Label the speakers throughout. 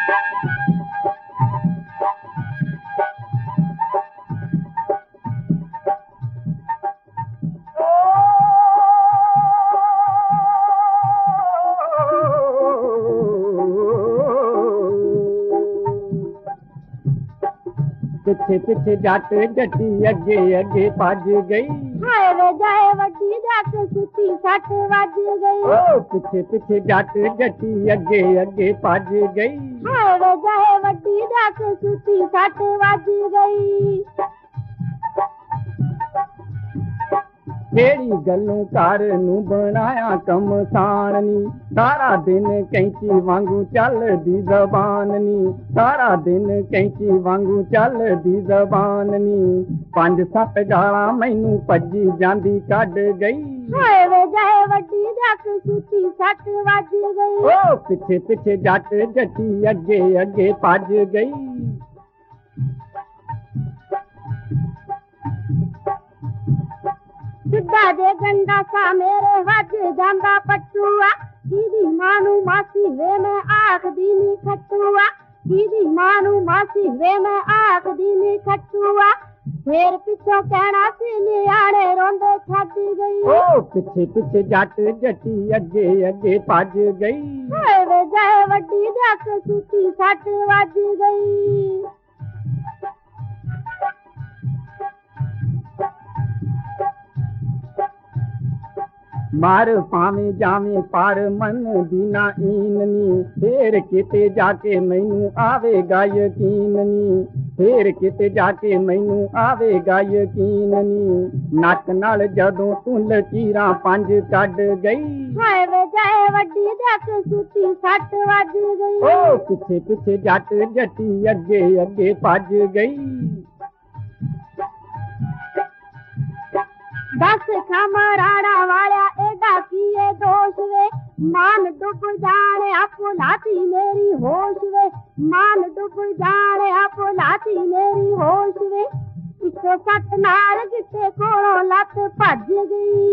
Speaker 1: पिछे पिछे जट जटी अगे अगे भज गई।
Speaker 2: हाय वे जाए वड्डी जट सुती सट वज गई।
Speaker 1: ओ पिछे पिछे जट जटी अगे अगे भज गई।
Speaker 2: हाय वे जाए वड्डी जट सुती सट वज गई।
Speaker 1: केड़ी गल्लों घर नूं बनाया कमसान नी, सारा दिन कैंची वांगू चलदी ज़बान नी, सारा दिन कैंची वांगू चलदी ज़बान नी। 5-7 गालां मैनू भज्जी जांदी कढ गई।
Speaker 2: हाय वे जाए वड्डी जट सुती सट वज गई।
Speaker 1: ओ पिछे पिछे जट जटी अगे अगे भज गई।
Speaker 2: सिद्धा दे गंडा सा मेरे वज जांदा पटुआ, दीदी मानू मासी वे मैं आख दीनी खटुआ, दीदी मानू मासी वे मैं आख दीनी खटुआ। फिर पिछो कहना सी नियाणे रोंदे छड गई।
Speaker 1: ओ पिछे पिछे जट जटी अगे अगे भज गई।
Speaker 2: हाय वे जाए वड्डी जट सुती सट वज गई।
Speaker 1: मार पावे जावे पर मन दीना ईननी, फिर किते जाके मैनू आवेगा यकीननी, फिर किते जाके मैनू आवेगा यकीननी। नक नाल जदों तू लकीरां 5 कढ गई।
Speaker 2: हाय वे जाए वड्डी जट सुती सट वज गई।
Speaker 1: ओ पिछे पिछे जट जटी अगे अगे भज गई।
Speaker 2: दस खमराड़ा वाला एडा किए दोष वे, मान डूब जाने आपो लाती मेरी होश वे, मान डूब जाने आपो लाती मेरी होश वे। 107 नाल गिट्टे कोलों लत भज गई।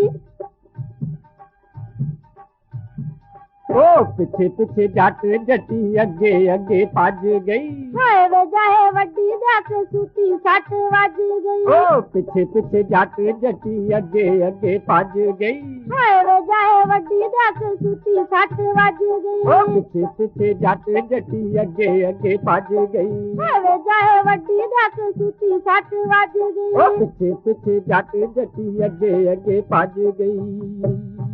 Speaker 1: ओ पिछे पिछे जट जटी अगे अगे भज गई।
Speaker 2: हाय वे जाए वड्डी जट सुती सट वज गई।
Speaker 1: ओ पिछे पिछे जट जटी अगे अगे भज गई।
Speaker 2: हाय वे जाए वड्डी जट सुती सट वज गई।
Speaker 1: ओ पिछे पिछे जट जटी अगे अगे भज गई।
Speaker 2: हाय वे जाए वड्डी जट सुती सट वज गई।
Speaker 1: ओ पिछे पिछे जट जटी अगे अगे भज गई।